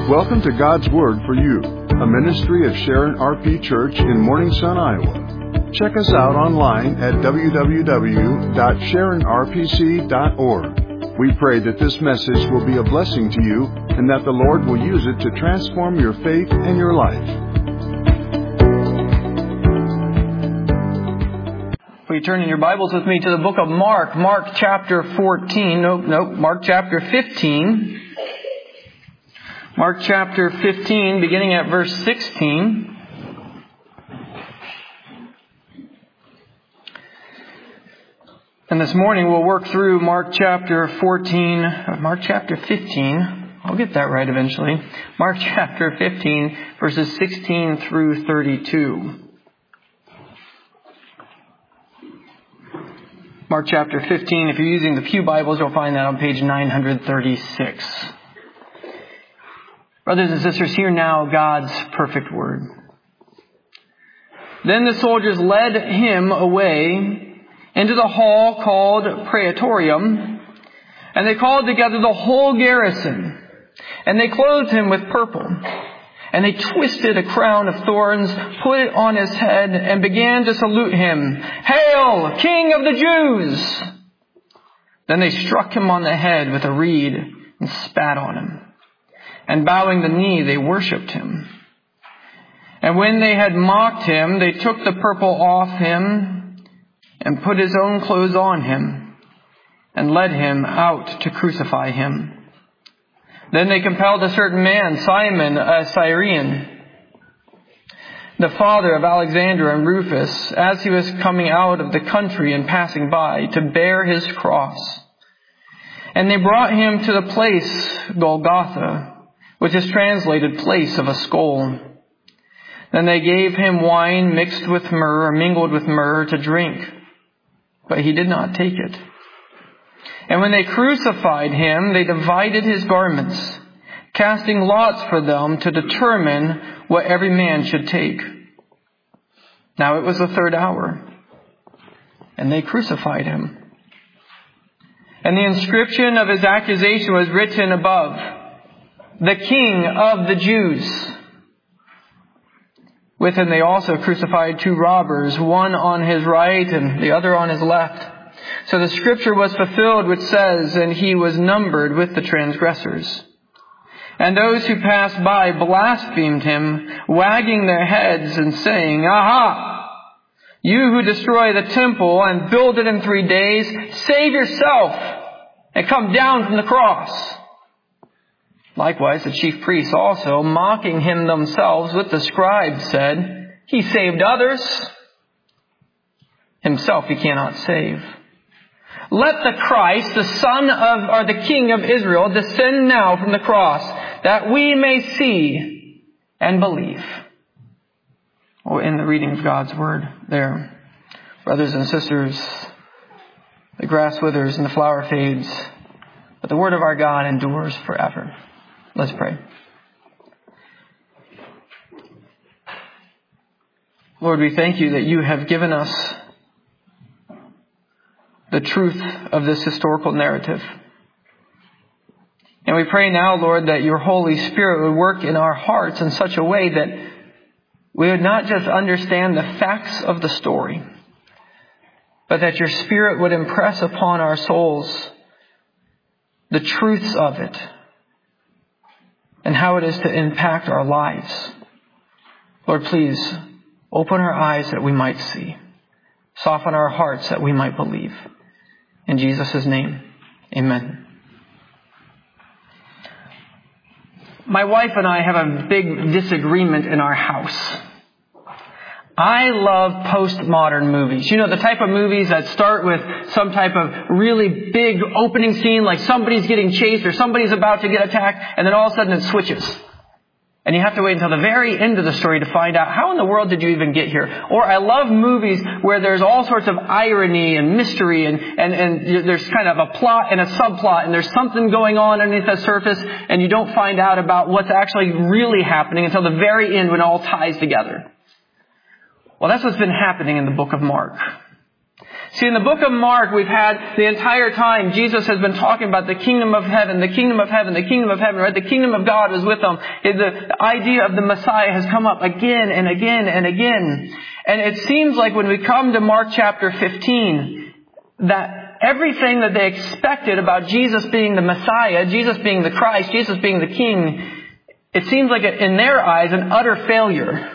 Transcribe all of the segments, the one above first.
Welcome to God's Word for You, a ministry of Sharon RP Church in Morning Sun, Iowa. Check us out online at www.sharonrpc.org. We pray that this message will be a blessing to you and that the Lord will use it to transform your faith and your life. Will you turn in your Bibles with me to the book of Mark, Mark chapter 14, Mark chapter 15. Mark chapter 15, beginning at verse 16. And this morning we'll work through Mark chapter 15. I'll get that right eventually. Mark chapter 15, verses 16 through 32. Mark chapter 15, if you're using the Pew Bibles, you'll find that on page 936. Brothers and sisters, hear now God's perfect word. Then the soldiers led him away into the hall called Praetorium, and they called together the whole garrison, and they clothed him with purple, and they twisted a crown of thorns, put it on his head, and began to salute him. "Hail, King of the Jews!" Then they struck him on the head with a reed and spat on him. And bowing the knee, they worshipped him. And when they had mocked him, they took the purple off him and put his own clothes on him and led him out to crucify him. Then they compelled a certain man, Simon, a Cyrene, the father of Alexander and Rufus, as he was coming out of the country and passing by, to bear his cross. And they brought him to the place Golgotha, which is translated place of a skull. Then they gave him wine mixed with myrrh, or mingled with myrrh, to drink. But he did not take it. And when they crucified him, they divided his garments, casting lots for them to determine what every man should take. Now it was the third hour, and they crucified him. And the inscription of his accusation was written above, "The King of the Jews." With him they also crucified two robbers, one on his right and the other on his left. So the scripture was fulfilled which says, "And he was numbered with the transgressors." And those who passed by blasphemed him, wagging their heads and saying, "Aha! You who destroy the temple and build it in 3 days, save yourself and come down from the cross." Likewise, the chief priests also, mocking him themselves with the scribes, said, "He saved others. Himself he cannot save. Let the Christ, the Son of, or the King of Israel, descend now from the cross, that we may see and believe." Or in the reading of God's word there. Brothers and sisters, the grass withers and the flower fades, but the word of our God endures forever. Let's pray. Lord, we thank you that you have given us the truth of this historical narrative. And we pray now, Lord, that your Holy Spirit would work in our hearts in such a way that we would not just understand the facts of the story, but that your Spirit would impress upon our souls the truths of it and how it is to impact our lives. Lord, please open our eyes that we might see. Soften our hearts that we might believe. In Jesus' name, amen. My wife and I have a big disagreement in our house. I love postmodern movies. You know, the type of movies that start with some type of really big opening scene, like somebody's getting chased or somebody's about to get attacked, and then all of a sudden it switches. And you have to wait until the very end of the story to find out, how in the world did you even get here? Or I love movies where there's all sorts of irony and mystery and there's kind of a plot and a subplot and there's something going on underneath the surface and you don't find out about what's actually really happening until the very end when it all ties together. Well, that's what's been happening in the book of Mark. See, in the book of Mark, we've had the entire time, Jesus has been talking about the kingdom of heaven, the kingdom of heaven, the kingdom of heaven, right? The kingdom of God was with them. The idea of the Messiah has come up again and again and again. And it seems like when we come to Mark chapter 15, that everything that they expected about Jesus being the Messiah, Jesus being the Christ, Jesus being the King, it seems like in their eyes an utter failure.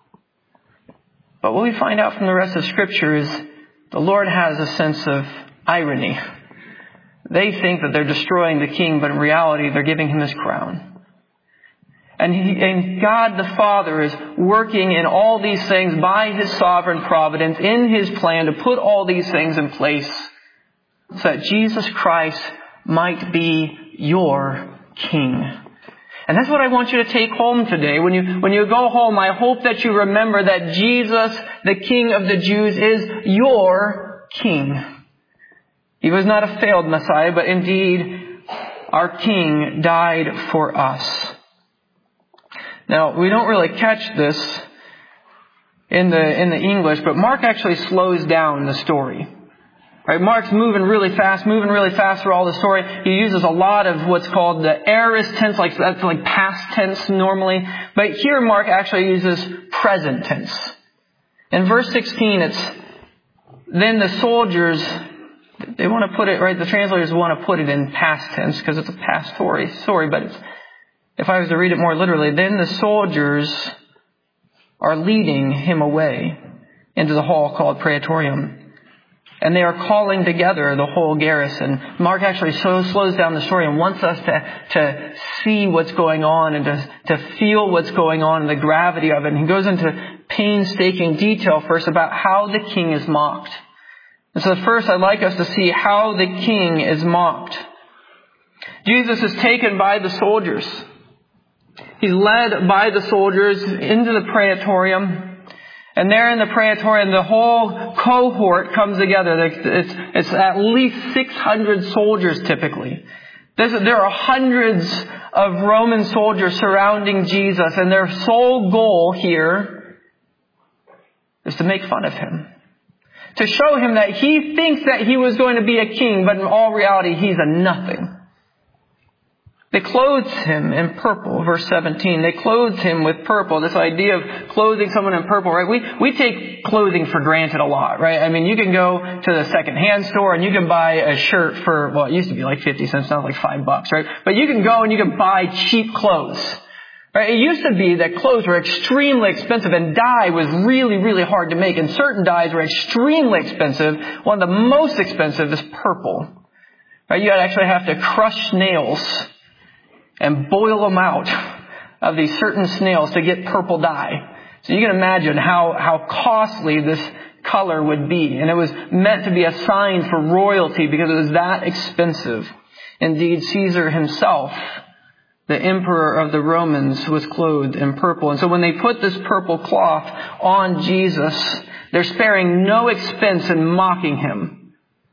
But what we find out from the rest of Scripture is the Lord has a sense of irony. They think that they're destroying the King, but in reality they're giving Him His crown. And God the Father is working in all these things by His sovereign providence, in His plan to put all these things in place so that Jesus Christ might be your King. And that's what I want you to take home today. When you go home, I hope that you remember that Jesus, the King of the Jews, is your King. He was not a failed Messiah, but indeed our King died for us. Now, we don't really catch this in the English, but Mark actually slows down the story. Right, Mark's moving really fast through all the story. He uses a lot of what's called the aorist tense, that's like past tense normally. But here Mark actually uses present tense. In verse 16, it's, then the soldiers, they want to put it, right, the translators want to put it in past tense because it's a past story, but if I was to read it more literally, then the soldiers are leading him away into the hall called Praetorium. And they are calling together the whole garrison. Mark actually slows down the story and wants us to see what's going on and to feel what's going on and the gravity of it. And he goes into painstaking detail first about how the King is mocked. And so first I'd like us to see how the King is mocked. Jesus is taken by the soldiers. He's led by the soldiers into the Praetorium. And there in the Praetorium, the whole cohort comes together. It's at least 600 soldiers typically. There are hundreds of Roman soldiers surrounding Jesus, and their sole goal here is to make fun of Him. To show Him that he thinks that he was going to be a king, but in all reality, he's a nothing. They clothed him in purple, verse 17. They clothed him with purple. This idea of clothing someone in purple, right? We take clothing for granted a lot, right? I mean, you can go to the second-hand store and you can buy a shirt for, well, it used to be like 50 cents, now it's like $5, right? But you can go and you can buy cheap clothes, right? It used to be that clothes were extremely expensive and dye was really, really hard to make. And certain dyes were extremely expensive. One of the most expensive is purple, right? You actually have to crush snails and boil them out of these certain snails to get purple dye. So you can imagine how costly this color would be. And it was meant to be a sign for royalty because it was that expensive. Indeed, Caesar himself, the emperor of the Romans, was clothed in purple. And so when they put this purple cloth on Jesus, they're sparing no expense in mocking Him.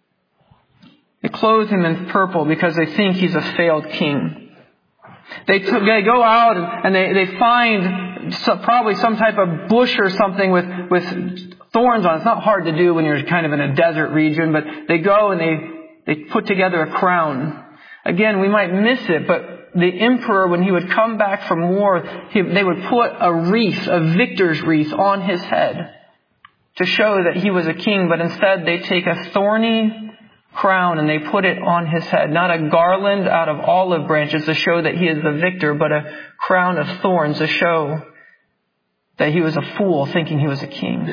They clothe Him in purple because they think He's a failed king. They go out and they find probably some type of bush or something with thorns on it. It's not hard to do when you're kind of in a desert region, but they go and they put together a crown. Again, we might miss it, but the emperor, when he would come back from war, they would put a wreath, a victor's wreath on his head to show that he was a king, but instead they take a thorny crown and they put it on his head. Not a garland out of olive branches to show that he is the victor, but a crown of thorns to show that he was a fool thinking he was a king.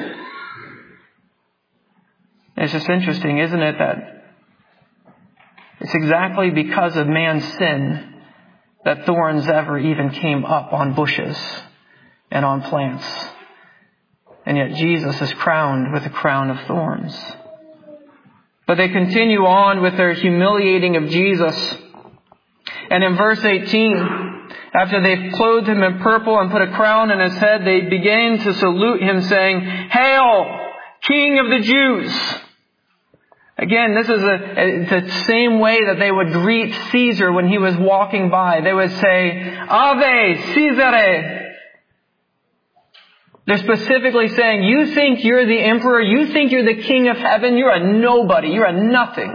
It's just interesting, isn't it, that it's exactly because of man's sin that thorns ever even came up on bushes and on plants. And yet Jesus is crowned with a crown of thorns. But they continue on with their humiliating of Jesus. And in verse 18, after they've clothed Him in purple and put a crown on His head, they begin to salute Him saying, "Hail, King of the Jews!" Again, this is the same way that they would greet Caesar when he was walking by. They would say, "Ave Caesare!" They're specifically saying, you think you're the emperor, you think you're the king of heaven, you're a nobody, you're a nothing.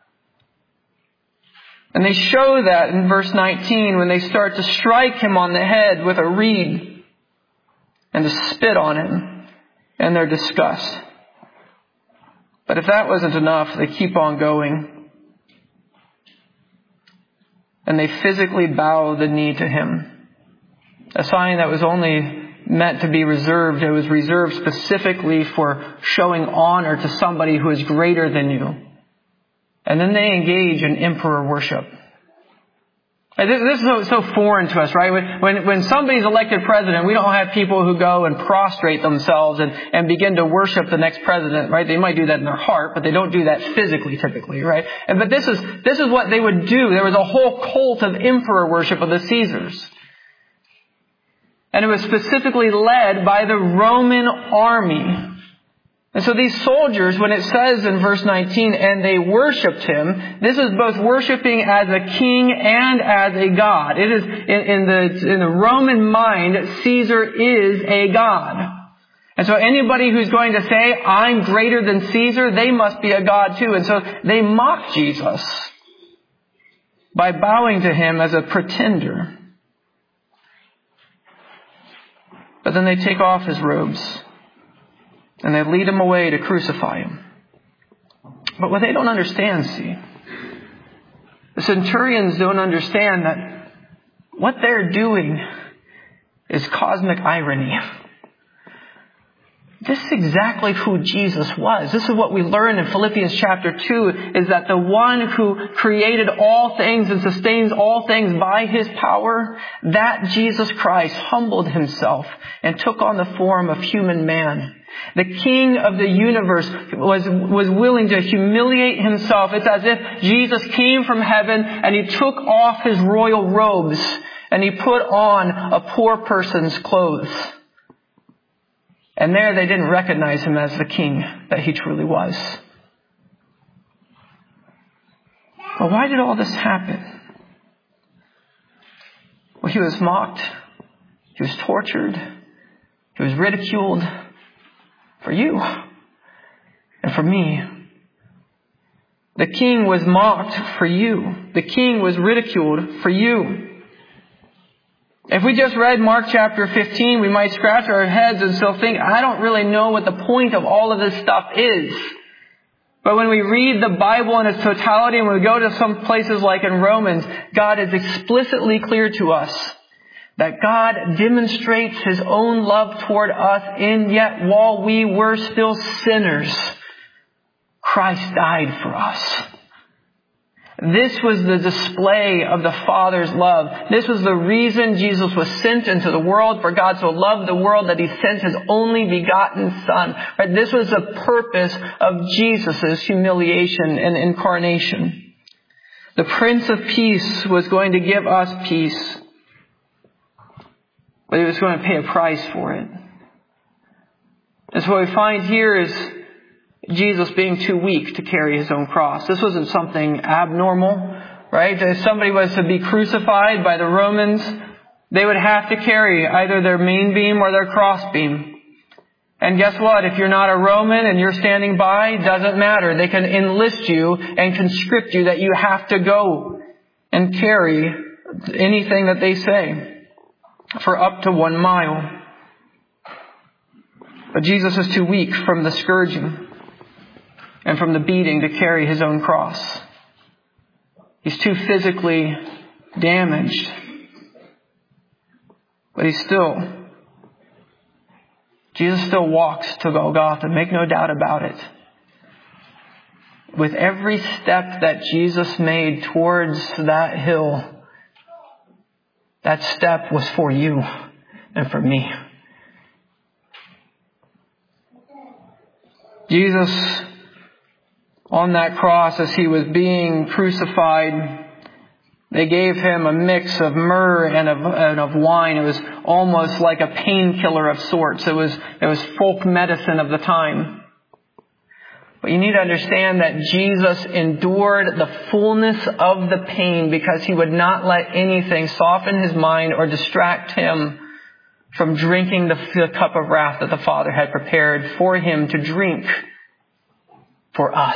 And they show that in verse 19 when they start to strike him on the head with a reed and to spit on him in their disgust. But if that wasn't enough, they keep on going. And they physically bow the knee to him. A sign that was only meant to be reserved. It was reserved specifically for showing honor to somebody who is greater than you. And then they engage in emperor worship. This is so foreign to us, right? When somebody's elected president, we don't have people who go and prostrate themselves and begin to worship the next president, right? They might do that in their heart, but they don't do that physically typically, right? But this is what they would do. There was a whole cult of emperor worship of the Caesars. And it was specifically led by the Roman army. And so these soldiers, when it says in verse 19, and they worshipped him, this is both worshiping as a king and as a god. It is in the Roman mind, Caesar is a god. And so anybody who's going to say, I'm greater than Caesar, they must be a god too. And so they mock Jesus by bowing to him as a pretender. But then they take off his robes and they lead him away to crucify him. But what they don't understand, see, the centurions don't understand that what they're doing is cosmic irony. This is exactly who Jesus was. This is what we learn in Philippians chapter 2, is that the one who created all things and sustains all things by his power, that Jesus Christ humbled himself and took on the form of human man. The King of the universe was willing to humiliate himself. It's as if Jesus came from heaven and he took off his royal robes and he put on a poor person's clothes. And there they didn't recognize him as the king that he truly was. But why did all this happen? Well, he was mocked. He was tortured. He was ridiculed for you and for me. The king was mocked for you. The king was ridiculed for you. If we just read Mark chapter 15, we might scratch our heads and still think, I don't really know what the point of all of this stuff is. But when we read the Bible in its totality and we go to some places like in Romans, God is explicitly clear to us that God demonstrates his own love toward us, and yet while we were still sinners, Christ died for us. This was the display of the Father's love. This was the reason Jesus was sent into the world, for God so loved the world that he sent his only begotten Son. Right? This was the purpose of Jesus' humiliation and incarnation. The Prince of Peace was going to give us peace, but he was going to pay a price for it. And so what we find here is Jesus being too weak to carry his own cross. This wasn't something abnormal, right? If somebody was to be crucified by the Romans, they would have to carry either their main beam or their cross beam. And guess what? If you're not a Roman and you're standing by, it doesn't matter. They can enlist you and conscript you that you have to go and carry anything that they say for up to 1 mile. But Jesus is too weak from the scourging and from the beating to carry his own cross. He's too physically damaged. But Jesus still walks to Golgotha, make no doubt about it. With every step that Jesus made towards that hill, that step was for you and for me. Jesus, on that cross, as he was being crucified, they gave him a mix of myrrh and of wine. It was almost like a painkiller of sorts. It was folk medicine of the time. But you need to understand that Jesus endured the fullness of the pain because he would not let anything soften his mind or distract him from drinking the cup of wrath that the Father had prepared for him to drink for us.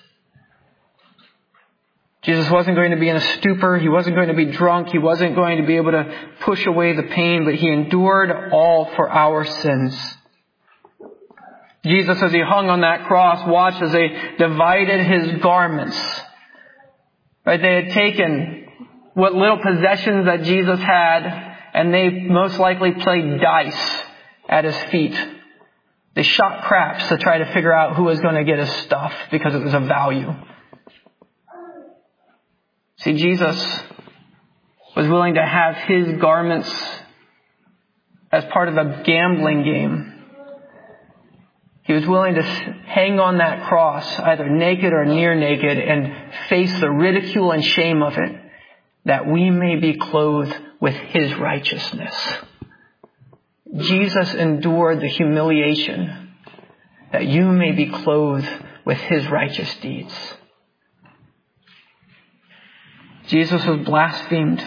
Jesus wasn't going to be in a stupor. He wasn't going to be drunk. He wasn't going to be able to push away the pain, but he endured all for our sins. Jesus, as he hung on that cross, watched as they divided his garments. Right? They had taken what little possessions that Jesus had, and they most likely played dice at his feet. They shot craps to try to figure out who was going to get his stuff because it was of value. See, Jesus was willing to have his garments as part of a gambling game. He was willing to hang on that cross, either naked or near naked, and face the ridicule and shame of it, that we may be clothed with his righteousness. Jesus endured the humiliation that you may be clothed with his righteous deeds. Jesus was blasphemed.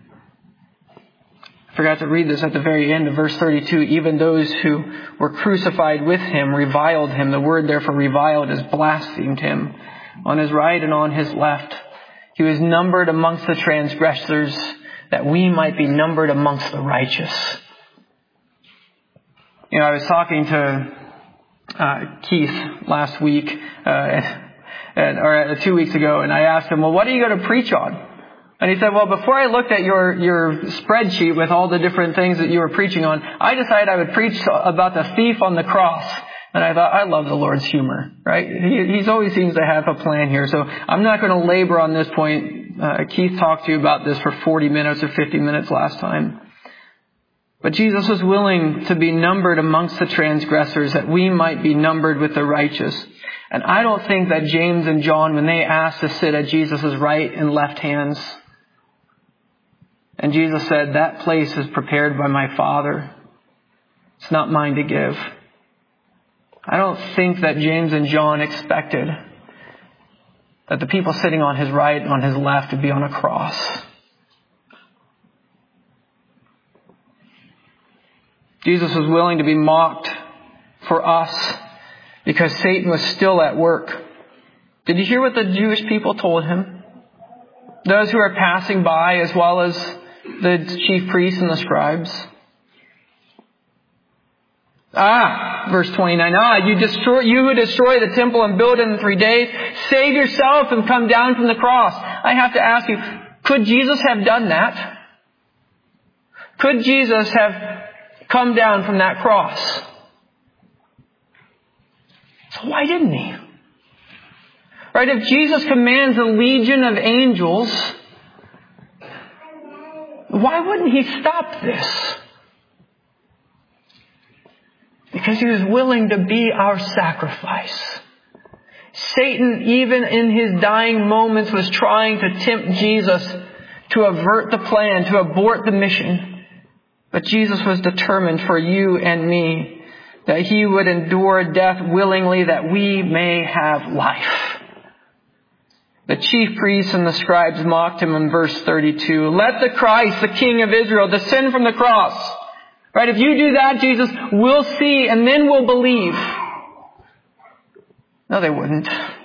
I forgot to read this at the very end of verse 32. Even those who were crucified with him reviled him. The word there for reviled is blasphemed him. On his right and on his left. He was numbered amongst the transgressors, that we might be numbered amongst the righteous. I was talking to Keith last week, or 2 weeks ago, and I asked him, well, what are you going to preach on? And he said, well, before I looked at your spreadsheet with all the different things that you were preaching on, I decided I would preach about the thief on the cross. And I thought, I love the Lord's humor, right? He always seems to have a plan here. So I'm not going to labor on this point. Keith talked to you about this for 40 minutes or 50 minutes last time. But Jesus was willing to be numbered amongst the transgressors, that we might be numbered with the righteous. And I don't think that James and John, when they asked to sit at Jesus' right and left hands, and Jesus said, that place is prepared by my Father. It's not mine to give. I don't think that James and John expected that the people sitting on his right and on his left would be on a cross. Jesus was willing to be mocked for us because Satan was still at work. Did you hear what the Jewish people told him? Those who are passing by, as well as the chief priests and the scribes. Verse 29. You who destroy the temple and build it in 3 days, save yourself and come down from the cross. I have to ask you, could Jesus have done that? Could Jesus have come down from that cross? So why didn't he? Right? If Jesus commands a legion of angels, why wouldn't he stop this? Because he was willing to be our sacrifice. Satan, even in his dying moments, was trying to tempt Jesus to avert the plan, to abort the mission. But Jesus was determined for you and me that he would endure death willingly, that we may have life. The chief priests and the scribes mocked him in verse 32. Let the Christ, the King of Israel, descend from the cross. Right? If you do that, Jesus, we'll see and then we'll believe. No, they wouldn't.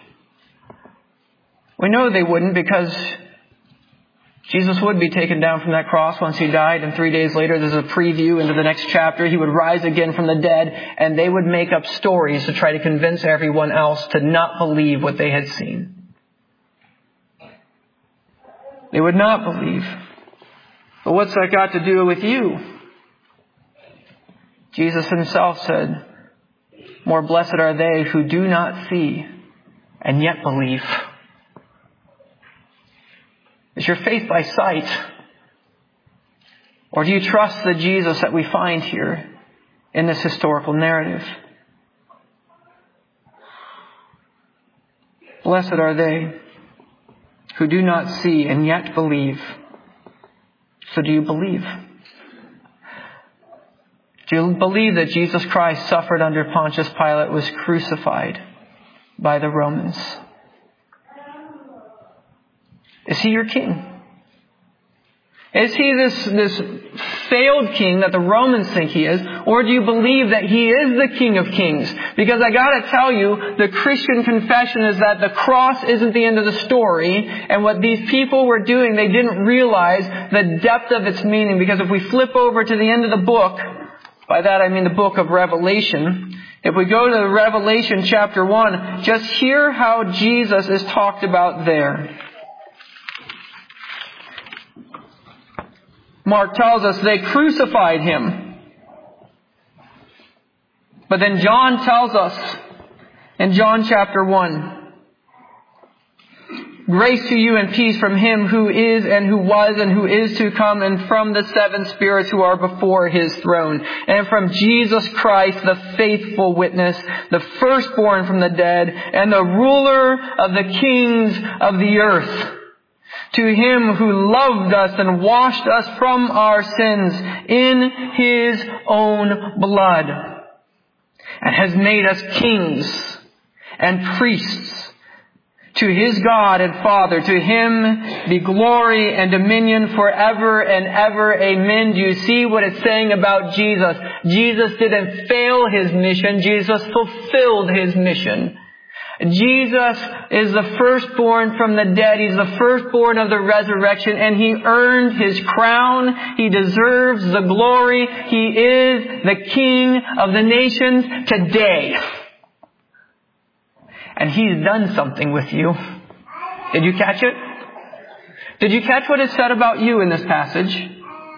We know they wouldn't because Jesus would be taken down from that cross once he died, and 3 days later, there's a preview into the next chapter. He would rise again from the dead, and they would make up stories to try to convince everyone else to not believe what they had seen. They would not believe. But what's that got to do with you? Jesus himself said, more blessed are they who do not see and yet believe. Is your faith by sight? Or do you trust the Jesus that we find here in this historical narrative? Blessed are they who do not see and yet believe. So do you believe? Do you believe that Jesus Christ suffered under Pontius Pilate, was crucified by the Romans? Is he your king? Is he this failed king that the Romans think he is? Or do you believe that he is the King of Kings? Because I gotta tell you, the Christian confession is that the cross isn't the end of the story, and what these people were doing, they didn't realize the depth of its meaning. Because if we flip over to the end of the book, by that I mean the book of Revelation, if we go to Revelation chapter 1, just hear how Jesus is talked about there. Mark tells us they crucified him. But then John tells us in John chapter 1, grace to you and peace from him who is and who was and who is to come, and from the seven spirits who are before his throne, and from Jesus Christ, the faithful witness, the firstborn from the dead, and the ruler of the kings of the earth. To him who loved us and washed us from our sins in his own blood, and has made us kings and priests to his God and Father. To him be glory and dominion forever and ever. Amen. Do you see what it's saying about Jesus? Jesus didn't fail his mission. Jesus fulfilled his mission. Jesus is the firstborn from the dead. He's the firstborn of the resurrection, and he earned his crown. He deserves the glory. He is the King of the nations today. And he's done something with you. Did you catch it? Did you catch what is said about you in this passage?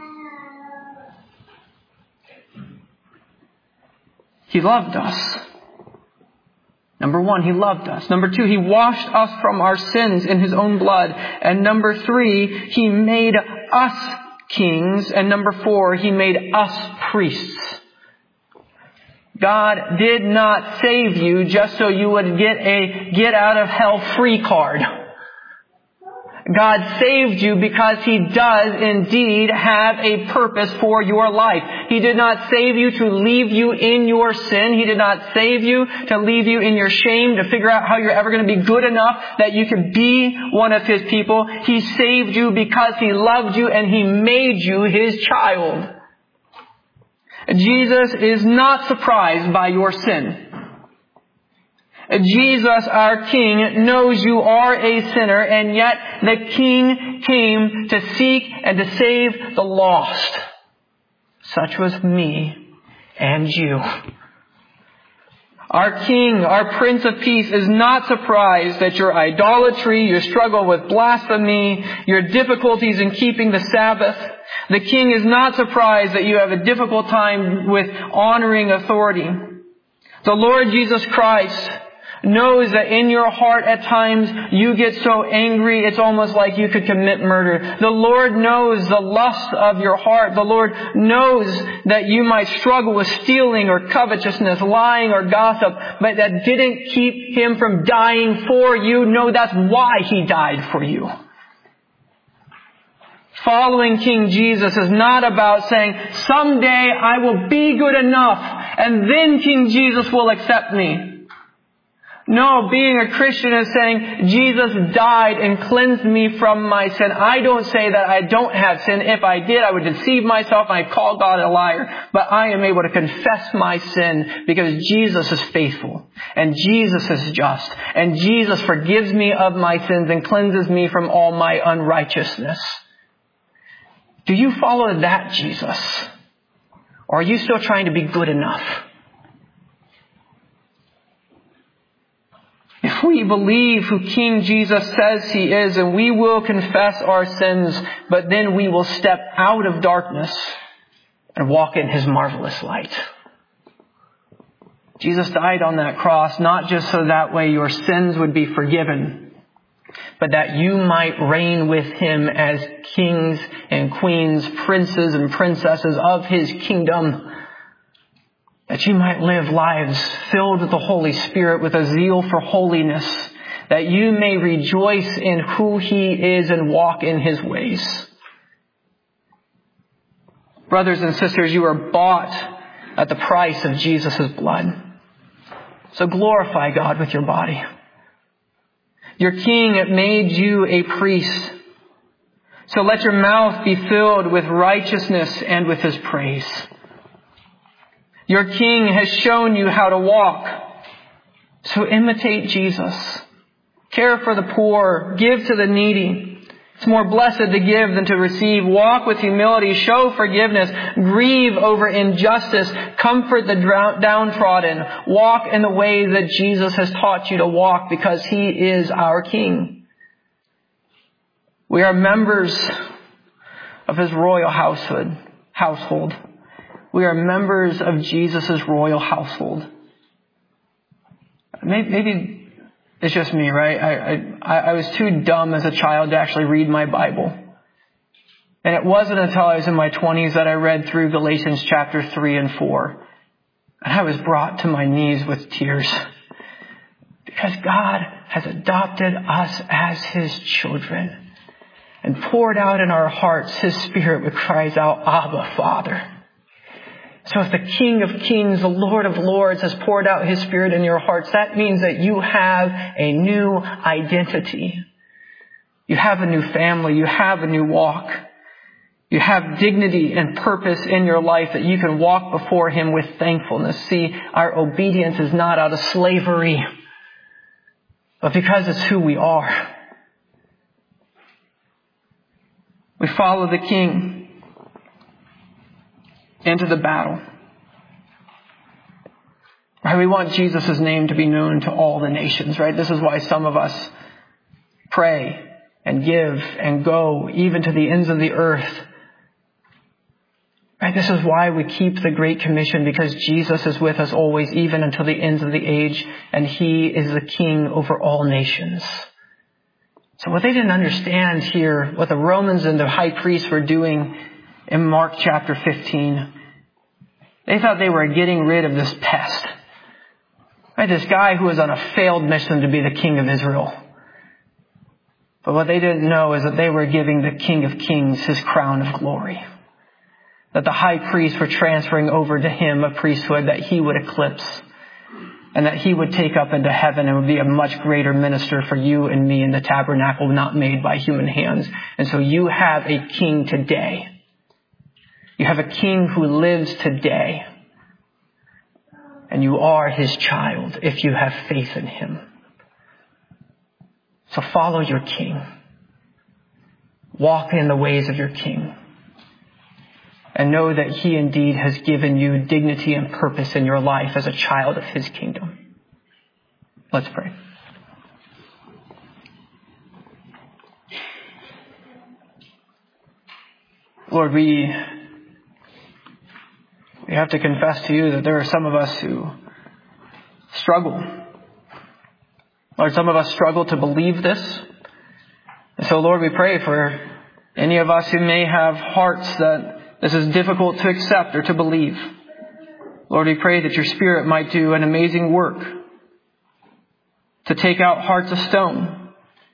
He loved us. Number one, he loved us. Number two, he washed us from our sins in his own blood. And number three, he made us kings. And number four, he made us priests. God did not save you just so you would get a get out of hell free card. God saved you because he does indeed have a purpose for your life. He did not save you to leave you in your sin. He did not save you to leave you in your shame, to figure out how you're ever going to be good enough that you could be one of his people. He saved you because he loved you and he made you his child. Jesus is not surprised by your sin. Jesus, our King, knows you are a sinner, and yet the King came to seek and to save the lost. Such was me and you. Our King, our Prince of Peace, is not surprised at your idolatry, your struggle with blasphemy, your difficulties in keeping the Sabbath. The King is not surprised that you have a difficult time with honoring authority. The Lord Jesus Christ knows that in your heart at times you get so angry it's almost like you could commit murder. The Lord knows the lust of your heart. The Lord knows that you might struggle with stealing or covetousness, lying or gossip, but that didn't keep him from dying for you. No, that's why he died for you. Following King Jesus is not about saying, someday I will be good enough and then King Jesus will accept me. No, being a Christian is saying, Jesus died and cleansed me from my sin. I don't say that I don't have sin. If I did, I would deceive myself and I'd call God a liar. But I am able to confess my sin because Jesus is faithful and Jesus is just. And Jesus forgives me of my sins and cleanses me from all my unrighteousness. Do you follow that Jesus? Or are you still trying to be good enough? If we believe who King Jesus says he is, and we will confess our sins, but then we will step out of darkness and walk in his marvelous light. Jesus died on that cross, not just so that way your sins would be forgiven, but that you might reign with him as kings and queens, princes and princesses of his kingdom. That you might live lives filled with the Holy Spirit, with a zeal for holiness. That you may rejoice in who he is and walk in his ways. Brothers and sisters, you are bought at the price of Jesus' blood. So glorify God with your body. Your King made you a priest. So let your mouth be filled with righteousness and with His praise. Your King has shown you how to walk. So imitate Jesus. Care for the poor. Give to the needy. It's more blessed to give than to receive. Walk with humility. Show forgiveness. Grieve over injustice. Comfort the downtrodden. Walk in the way that Jesus has taught you to walk because He is our King. We are members of His royal household. We are members of Jesus' royal household. Maybe it's just me, right? I was too dumb as a child to actually read my Bible. And it wasn't until I was in my 20s that I read through Galatians chapter 3 and 4. And I was brought to my knees with tears. Because God has adopted us as His children and poured out in our hearts His Spirit, which cries out, Abba, Father. So if the King of Kings, the Lord of Lords, has poured out His Spirit in your hearts, that means that you have a new identity. You have a new family. You have a new walk. You have dignity and purpose in your life that you can walk before Him with thankfulness. See, our obedience is not out of slavery, but because it's who we are. We follow the King into the battle. Right? We want Jesus' name to be known to all the nations, right? This is why some of us pray and give and go even to the ends of the earth. Right? This is why we keep the Great Commission, because Jesus is with us always, even until the ends of the age, and He is the King over all nations. So what they didn't understand here, what the Romans and the high priests were doing in Mark chapter 15, they thought they were getting rid of this pest. Right? This guy who was on a failed mission to be the King of Israel. But what they didn't know is that they were giving the King of Kings His crown of glory. That the high priests were transferring over to Him a priesthood that He would eclipse. And that He would take up into heaven and would be a much greater minister for you and me in the tabernacle not made by human hands. And so you have a King today. You have a King who lives today. And you are His child if you have faith in Him. So follow your King. Walk in the ways of your King. And know that He indeed has given you dignity and purpose in your life as a child of His kingdom. Let's pray. Lord, we have to confess to You that there are some of us who struggle. Lord, some of us struggle to believe this. And so, Lord, we pray for any of us who may have hearts that this is difficult to accept or to believe. Lord, we pray that Your Spirit might do an amazing work to take out hearts of stone.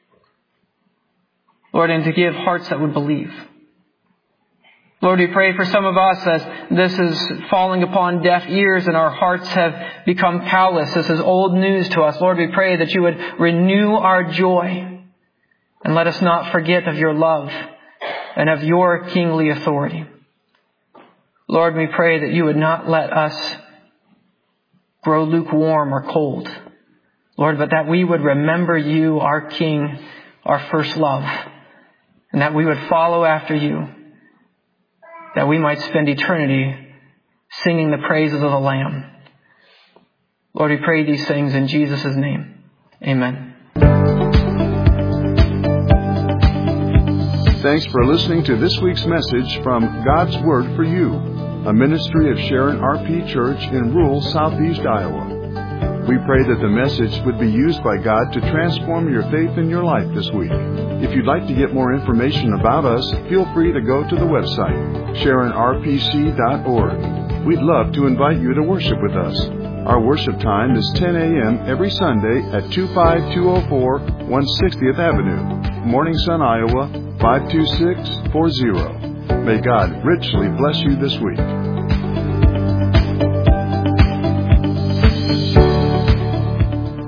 Lord, and to give hearts that would believe. Lord, we pray for some of us as this is falling upon deaf ears and our hearts have become callous. This is old news to us. Lord, we pray that You would renew our joy and let us not forget of Your love and of Your kingly authority. Lord, we pray that You would not let us grow lukewarm or cold. Lord, but that we would remember You, our King, our first love, and that we would follow after You, that we might spend eternity singing the praises of the Lamb. Lord, we pray these things in Jesus' name. Amen. Thanks for listening to this week's message from God's Word for You, a ministry of Sharon RP Church in rural southeast Iowa. We pray that the message would be used by God to transform your faith in your life this week. If you'd like to get more information about us, feel free to go to the website, SharonRPC.org. We'd love to invite you to worship with us. Our worship time is 10 a.m. every Sunday at 25204 160th Avenue, Morning Sun, Iowa, 52640. May God richly bless you this week.